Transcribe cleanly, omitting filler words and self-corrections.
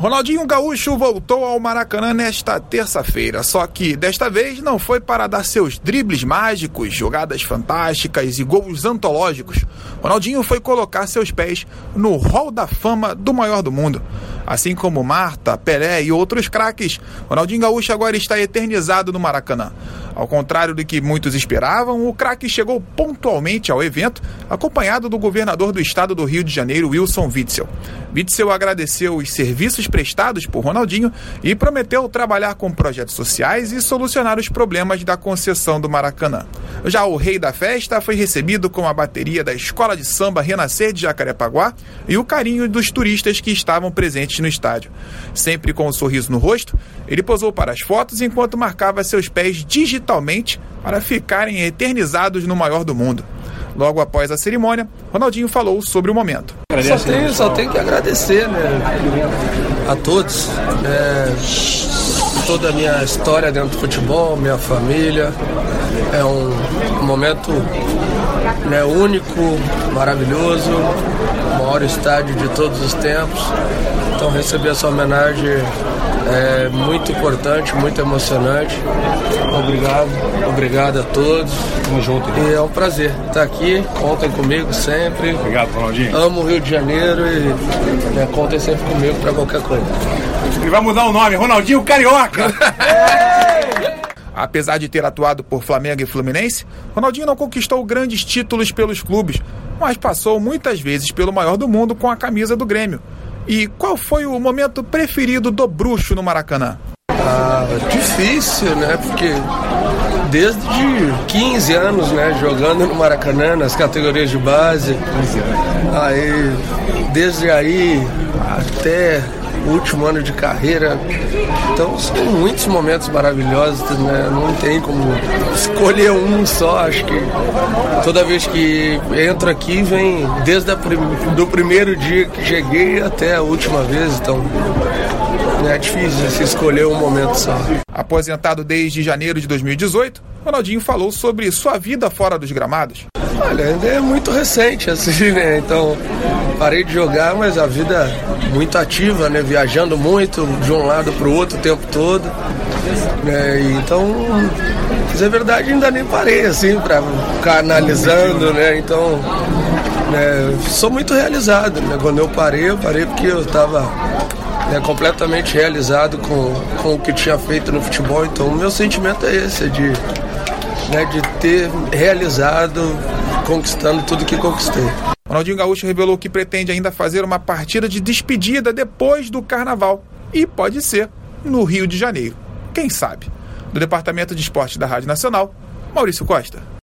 Ronaldinho Gaúcho voltou ao Maracanã nesta terça-feira, só que desta vez não foi para dar seus dribles mágicos, jogadas fantásticas e gols antológicos. Ronaldinho foi colocar seus pés no hall da fama do maior do mundo. Assim como Marta, Pelé e outros craques, Ronaldinho Gaúcho agora está eternizado no Maracanã. Ao contrário do que muitos esperavam, o craque chegou pontualmente ao evento, acompanhado do governador do estado do Rio de Janeiro, Wilson Witzel. Witzel agradeceu os serviços prestados por Ronaldinho e prometeu trabalhar com projetos sociais e solucionar os problemas da concessão do Maracanã. Já o rei da festa foi recebido com a bateria da Escola de Samba Renascer de Jacarepaguá e o carinho dos turistas que estavam presentes no estádio. Sempre com um sorriso no rosto, ele posou para as fotos enquanto marcava seus pés digitalmente para ficarem eternizados no maior do mundo. Logo após a cerimônia, Ronaldinho falou sobre o momento. Só tenho que agradecer, a todos, toda a minha história dentro do futebol, minha família. É um momento único, maravilhoso, o maior estádio de todos os tempos. Então receber essa homenagem é muito importante, muito emocionante. Obrigado a todos. Tamo junto. E é um prazer estar aqui. Contem comigo sempre. Obrigado, Ronaldinho. Amo o Rio de Janeiro e contem sempre comigo para qualquer coisa. Ele vai mudar o nome, Ronaldinho Carioca. Apesar de ter atuado por Flamengo e Fluminense, Ronaldinho não conquistou grandes títulos pelos clubes, mas passou muitas vezes pelo maior do mundo com a camisa do Grêmio. E qual foi o momento preferido do bruxo no Maracanã? Difícil, Porque desde 15 anos, jogando no Maracanã, nas categorias de base. Desde aí até o último ano de carreira. Então são muitos momentos maravilhosos, não tem como escolher um só. Acho que toda vez que entro aqui vem desde do primeiro dia que cheguei até a última vez, então é difícil se escolher um momento só. Aposentado desde janeiro de 2018, Ronaldinho falou sobre sua vida fora dos gramados. Olha, ainda é muito recente, então parei de jogar, mas a vida muito ativa, viajando muito de um lado para o outro o tempo todo, então, dizer a verdade, ainda nem parei, para ficar analisando, então, sou muito realizado, quando eu parei porque eu estava completamente realizado com o que tinha feito no futebol, então o meu sentimento é esse, de ter realizado, conquistando tudo que conquistei. Ronaldinho Gaúcho revelou que pretende ainda fazer uma partida de despedida depois do Carnaval. E pode ser no Rio de Janeiro. Quem sabe? Do Departamento de Esportes da Rádio Nacional, Maurício Costa.